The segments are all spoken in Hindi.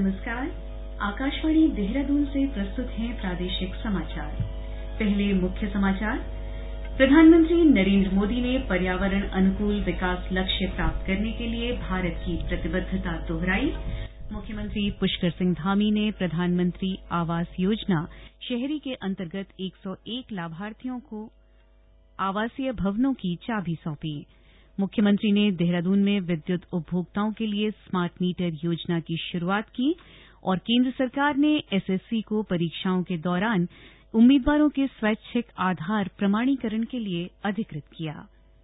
नमस्कार। आकाशवाणी देहरादून से प्रस्तुत हैं प्रादेशिक समाचार। पहले मुख्य समाचार। प्रधानमंत्री नरेंद्र मोदी ने पर्यावरण अनुकूल विकास लक्ष्य प्राप्त करने के लिए भारत की प्रतिबद्धता दोहराई। मुख्यमंत्री पुष्कर सिंह धामी ने प्रधानमंत्री आवास योजना शहरी के अंतर्गत 101 लाभार्थियों को आवासीय भवनों की चाबी सौंपी। मुख्यमंत्री ने देहरादून में विद्युत उपभोक्ताओं के लिए स्मार्ट मीटर योजना की शुरुआत की और केंद्र सरकार ने एसएससी को परीक्षाओं के दौरान उम्मीदवारों के स्वैच्छिक आधार प्रमाणीकरण के लिए अधिकृत किया।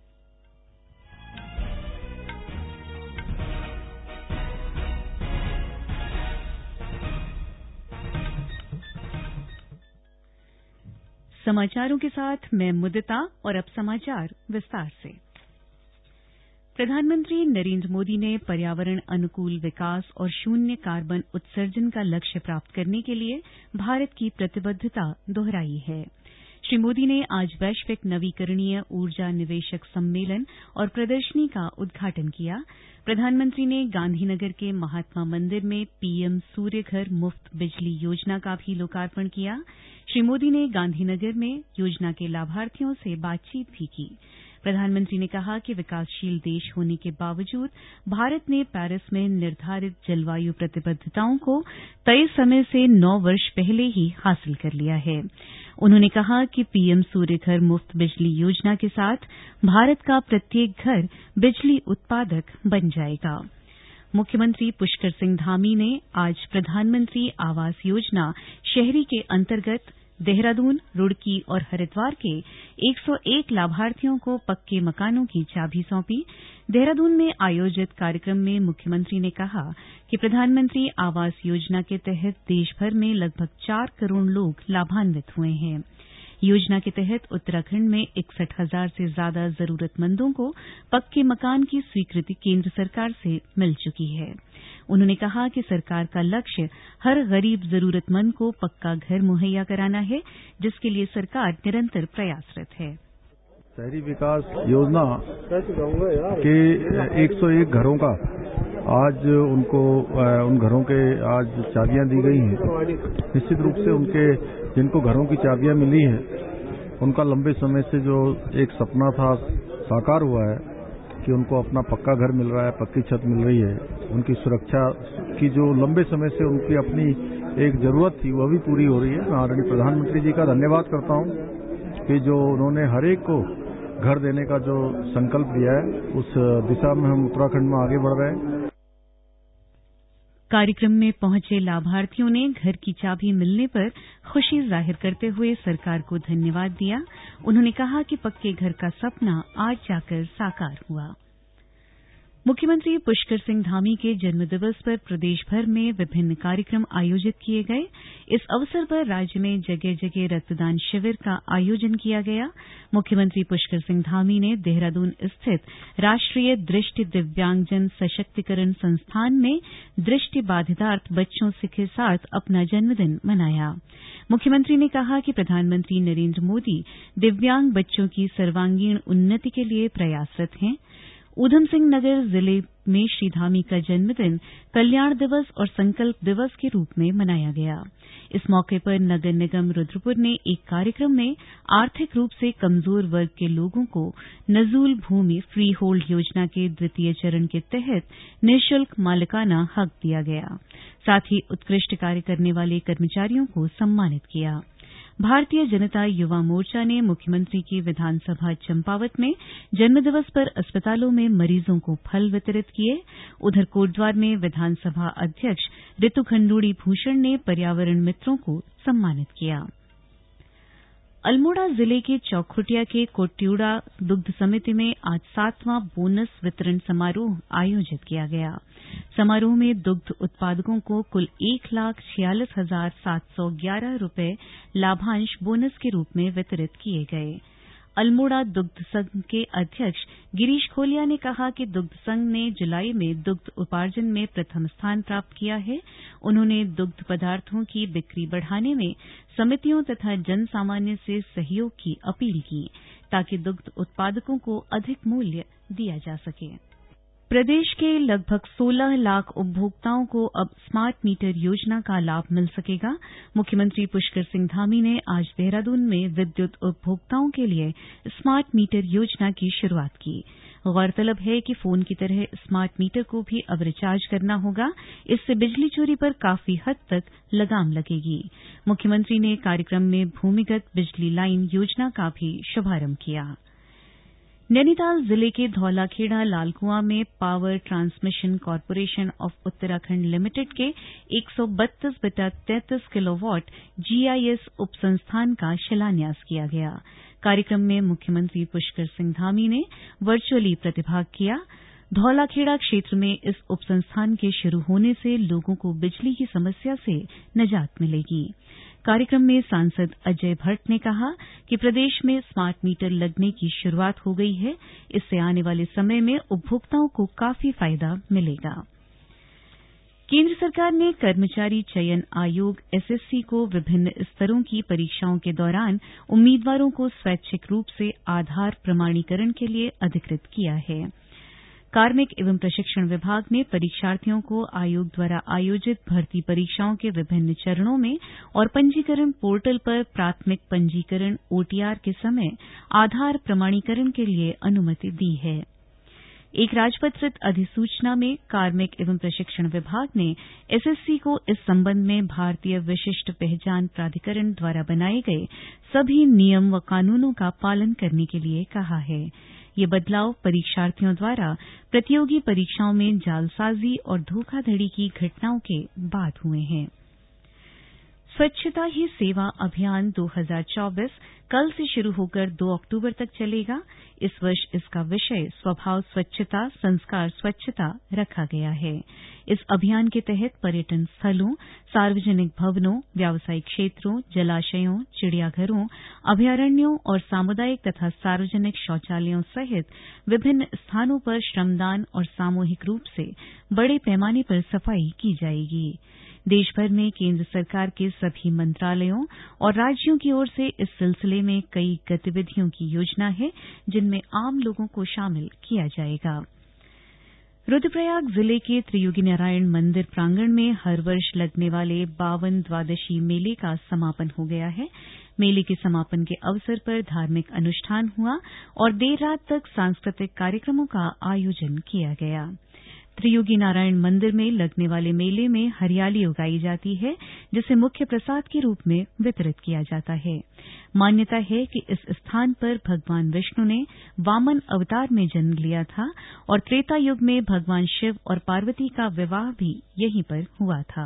समाचारों के साथ मैं मुदिता और अब समाचार विस्तार से। प्रधानमंत्री नरेंद्र मोदी ने पर्यावरण अनुकूल विकास और शून्य कार्बन उत्सर्जन का लक्ष्य प्राप्त करने के लिए भारत की प्रतिबद्धता दोहराई है। श्री मोदी ने आज वैश्विक नवीकरणीय ऊर्जा निवेशक सम्मेलन और प्रदर्शनी का उद्घाटन किया। प्रधानमंत्री ने गांधीनगर के महात्मा मंदिर में पीएम सूर्य घर मुफ्त बिजली योजना का भी लोकार्पण किया। श्री मोदी ने गांधीनगर में योजना के लाभार्थियों से बातचीत भी की। प्रधानमंत्री ने कहा कि विकासशील देश होने के बावजूद भारत ने पेरिस में निर्धारित जलवायु प्रतिबद्धताओं को तय समय से 9 वर्ष पहले ही हासिल कर लिया है। उन्होंने कहा कि पीएम सूर्य घर मुफ्त बिजली योजना के साथ भारत का प्रत्येक घर बिजली उत्पादक बन जाएगा। मुख्यमंत्री पुष्कर सिंह धामी ने आज प्रधानमंत्री आवास योजना शहरी के अंतर्गत देहरादून, रुड़की और हरिद्वार के 101 लाभार्थियों को पक्के मकानों की चाबी सौंपी। देहरादून में आयोजित कार्यक्रम में मुख्यमंत्री ने कहा कि प्रधानमंत्री आवास योजना के तहत देशभर में लगभग 4 करोड़ लोग लाभान्वित हुए हैं। योजना के तहत उत्तराखंड में 61,000 से ज्यादा जरूरतमंदों को पक्के मकान की स्वीकृति केंद्र सरकार से मिल चुकी है। उन्होंने कहा कि सरकार का लक्ष्य हर गरीब जरूरतमंद को पक्का घर मुहैया कराना है, जिसके लिए सरकार निरंतर प्रयासरत है। शहरी विकास योजना के 101 घरों का आज उनको उन घरों के आज चाबियां दी गई हैं। निश्चित रूप से उनके जिनको घरों की चाबियां मिली हैं उनका लंबे समय से जो एक सपना था साकार हुआ है कि उनको अपना पक्का घर मिल रहा है, पक्की छत मिल रही है। उनकी सुरक्षा की जो लंबे समय से उनकी अपनी एक जरूरत थी वह भी पूरी हो रही है। मैं आदरणीय प्रधानमंत्री जी का धन्यवाद करता हूं कि जो उन्होंने हर एक को घर देने का जो संकल्प लिया है उस दिशा में हम उत्तराखंड में आगे बढ़ रहे हैं। कार्यक्रम में पहुंचे लाभार्थियों ने घर की चाबी मिलने पर खुशी जाहिर करते हुए सरकार को धन्यवाद दिया। उन्होंने कहा कि पक्के घर का सपना आज जाकर साकार हुआ। मुख्यमंत्री पुष्कर सिंह धामी के जन्मदिवस पर प्रदेश भर में विभिन्न कार्यक्रम आयोजित किए गए। इस अवसर पर राज्य में जगह जगह रक्तदान शिविर का आयोजन किया गया। मुख्यमंत्री पुष्कर सिंह धामी ने देहरादून स्थित राष्ट्रीय दृष्टि दिव्यांगजन सशक्तिकरण संस्थान में दृष्टि बाधितार्थ बच्चों के साथ अपना जन्मदिन मनाया। मुख्यमंत्री ने कहा कि प्रधानमंत्री नरेंद्र मोदी दिव्यांग बच्चों की सर्वांगीण उन्नति के लिए प्रयासरत हैं। ऊधमसिंह नगर जिले में श्री धामी का जन्मदिन कल्याण दिवस और संकल्प दिवस के रूप में मनाया गया। इस मौके पर नगर निगम रुद्रपुर ने एक कार्यक्रम में आर्थिक रूप से कमजोर वर्ग के लोगों को नजूल भूमि फ्री होल्ड योजना के द्वितीय चरण के तहत निःशुल्क मालिकाना हक दिया गया। साथ ही उत्कृष्ट कार्य करने वाले कर्मचारियों को सम्मानित किया। भारतीय जनता युवा मोर्चा ने मुख्यमंत्री की विधानसभा चंपावत में जन्मदिवस पर अस्पतालों में मरीजों को फल वितरित किए। उधर कोटद्वार में विधानसभा अध्यक्ष ऋतु खंडूड़ी भूषण ने पर्यावरण मित्रों को सम्मानित किया। अल्मोड़ा जिले के चौखुटिया के कोट्यूड़ा दुग्ध समिति में आज 7वां बोनस वितरण समारोह आयोजित किया गया। समारोह में दुग्ध उत्पादकों को कुल 1,46,711 रुपए लाभांश बोनस के रूप में वितरित किए गए। अल्मोड़ा दुग्ध संघ के अध्यक्ष गिरीश खोलिया ने कहा कि दुग्ध संघ ने जुलाई में दुग्ध उपार्जन में प्रथम स्थान प्राप्त किया है। उन्होंने दुग्ध पदार्थों की बिक्री बढ़ाने में समितियों तथा जन सामान्य से सहयोग की अपील की, ताकि दुग्ध उत्पादकों को अधिक मूल्य दिया जा सके। प्रदेश के लगभग 16 लाख उपभोक्ताओं को अब स्मार्ट मीटर योजना का लाभ मिल सकेगा। मुख्यमंत्री पुष्कर सिंह धामी ने आज देहरादून में विद्युत उपभोक्ताओं के लिए स्मार्ट मीटर योजना की शुरुआत की। गौरतलब है कि फोन की तरह स्मार्ट मीटर को भी अब रिचार्ज करना होगा। इससे बिजली चोरी पर काफी हद तक लगाम लगेगी। मुख्यमंत्री ने कार्यक्रम में भूमिगत बिजली लाइन योजना का भी शुभारंभ किया। नैनीताल जिले के धौलाखेड़ा लालकुआं में power transmission corporation of Uttarakhand limited के 132/33 किलोवाट जीआईएस उपसंस्थान का शिलान्यास किया गया। कार्यक्रम में मुख्यमंत्री पुष्कर सिंह धामी ने वर्चुअली प्रतिभाग किया। धौलाखेड़ा क्षेत्र में इस उपसंस्थान के शुरू होने से लोगों को बिजली की समस्या से निजात मिलेगी। कार्यक्रम में सांसद अजय भट्ट ने कहा कि प्रदेश में स्मार्ट मीटर लगने की शुरुआत हो गई है। इससे आने वाले समय में उपभोक्ताओं को काफी फायदा मिलेगा। केंद्र सरकार ने कर्मचारी चयन आयोग एसएससी को विभिन्न स्तरों की परीक्षाओं के दौरान उम्मीदवारों को स्वैच्छिक रूप से आधार प्रमाणीकरण के लिए अधिकृत किया है। कार्मिक एवं प्रशिक्षण विभाग ने परीक्षार्थियों को आयोग द्वारा आयोजित भर्ती परीक्षाओं के विभिन्न चरणों में और पंजीकरण पोर्टल पर प्राथमिक पंजीकरण ओटीआर के समय आधार प्रमाणीकरण के लिए अनुमति दी है। एक राजपत्रित अधिसूचना में कार्मिक एवं प्रशिक्षण विभाग ने एसएससी को इस संबंध में भारतीय विशिष्ट पहचान प्राधिकरण द्वारा बनाए गए सभी नियम व कानूनों का पालन करने के लिए कहा है। ये बदलाव परीक्षार्थियों द्वारा प्रतियोगी परीक्षाओं में जालसाजी और धोखाधड़ी की घटनाओं के बाद हुए हैं। स्वच्छता ही सेवा अभियान 2024 कल से शुरू होकर 2 अक्टूबर तक चलेगा। इस वर्ष इसका विषय स्वभाव स्वच्छता, संस्कार स्वच्छता रखा गया है। इस अभियान के तहत पर्यटन स्थलों, सार्वजनिक भवनों, व्यावसायिक क्षेत्रों, जलाशयों, चिड़ियाघरों, अभयारण्यों और सामुदायिक तथा सार्वजनिक शौचालयों सहित विभिन्न स्थानों पर श्रमदान और सामूहिक रूप से बड़े पैमाने पर सफाई की जाएगी। देशभर में केंद्र सरकार के सभी मंत्रालयों और राज्यों की ओर से इस सिलसिले में कई गतिविधियों की योजना है, जिनमें आम लोगों को शामिल किया जाएगा। रुद्रप्रयाग जिले के त्रियुगी नारायण मंदिर प्रांगण में हर वर्ष लगने वाले 52 द्वादशी मेले का समापन हो गया है। मेले के समापन के अवसर पर धार्मिक अनुष्ठान हुआ और देर रात तक सांस्कृतिक कार्यक्रमों का आयोजन किया गया। त्रियुगी नारायण मंदिर में लगने वाले मेले में हरियाली उगाई जाती है, जिसे मुख्य प्रसाद के रूप में वितरित किया जाता है। मान्यता है कि इस स्थान पर भगवान विष्णु ने वामन अवतार में जन्म लिया था और त्रेता युग में भगवान शिव और पार्वती का विवाह भी यहीं पर हुआ था।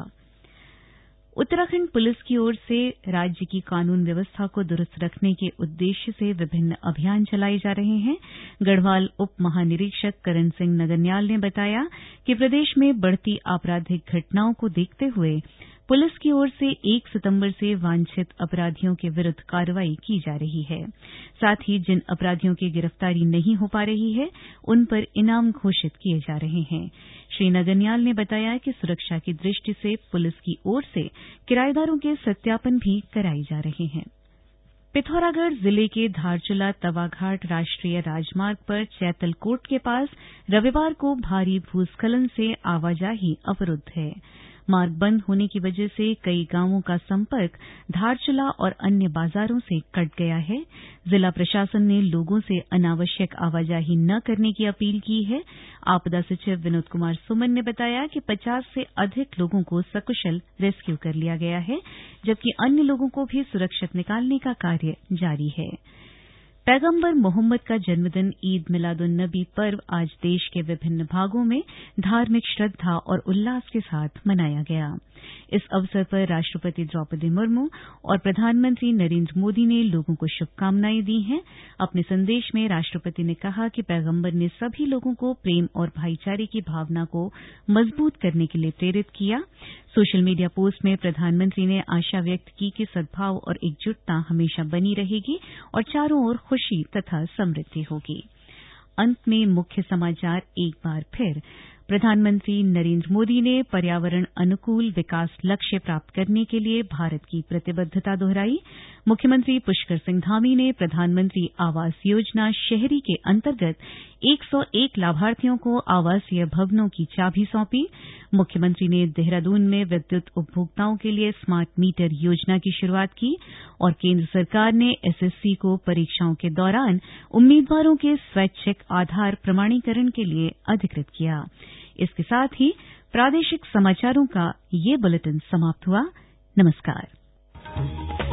उत्तराखंड पुलिस की ओर से राज्य की कानून व्यवस्था को दुरुस्त रखने के उद्देश्य से विभिन्न अभियान चलाए जा रहे हैं। गढ़वाल उप महानिरीक्षक करण सिंह नगरन्याल ने बताया कि प्रदेश में बढ़ती आपराधिक घटनाओं को देखते हुए पुलिस की ओर से 1 सितंबर से वांछित अपराधियों के विरुद्ध कार्रवाई की जा रही है। साथ ही जिन अपराधियों की गिरफ्तारी नहीं हो पा रही है, उन पर इनाम घोषित किए जा रहे हैं। श्री नगरन्याल ने बताया कि सुरक्षा की दृष्टि से पुलिस की ओर से किराएदारों के सत्यापन भी कराए जा रहे हैं। पिथौरागढ़ जिले के धारचूला तवाघाट राष्ट्रीय राजमार्ग पर चैतलकोट के पास रविवार को भारी भूस्खलन से आवाजाही अवरुद्ध है। मार्ग बंद होने की वजह से कई गांवों का संपर्क धारचूला और अन्य बाजारों से कट गया है। जिला प्रशासन ने लोगों से अनावश्यक आवाजाही न करने की अपील की है। आपदा सचिव विनोद कुमार सुमन ने बताया कि 50 से अधिक लोगों को सकुशल रेस्क्यू कर लिया गया है, जबकि अन्य लोगों को भी सुरक्षित निकालने का कार्य जारी है। पैगंबर मोहम्मद का जन्मदिन ईद मिलादुन नबी पर्व आज देश के विभिन्न भागों में धार्मिक श्रद्धा और उल्लास के साथ मनाया गया। इस अवसर पर राष्ट्रपति द्रौपदी मुर्मू और प्रधानमंत्री नरेंद्र मोदी ने लोगों को शुभकामनाएं दी हैं। अपने संदेश में राष्ट्रपति ने कहा कि पैगंबर ने सभी लोगों को प्रेम और भाईचारे की भावना को मजबूत करने के लिए प्रेरित किया। सोशल मीडिया पोस्ट में प्रधानमंत्री ने आशा व्यक्त की कि सद्भाव और एकजुटता हमेशा बनी रहेगी और चारों ओर खुशी तथा समृद्धि होगी। अंत में मुख्य समाचार एक बार फिर। प्रधानमंत्री नरेंद्र मोदी ने पर्यावरण अनुकूल विकास लक्ष्य प्राप्त करने के लिए भारत की प्रतिबद्धता दोहराई। मुख्यमंत्री पुष्कर सिंह धामी ने प्रधानमंत्री आवास योजना शहरी के अंतर्गत 101 लाभार्थियों को आवासीय भवनों की चाबी सौंपी। मुख्यमंत्री ने देहरादून में विद्युत उपभोक्ताओं के लिए स्मार्ट मीटर योजना की शुरुआत की और केंद्र सरकार ने एसएससी को परीक्षाओं के दौरान उम्मीदवारों के स्वैच्छिक आधार प्रमाणीकरण के लिए अधिकृत किया। इसके साथ ही प्रादेशिक समाचारों का ये बुलेटिन समाप्त हुआ। नमस्कार।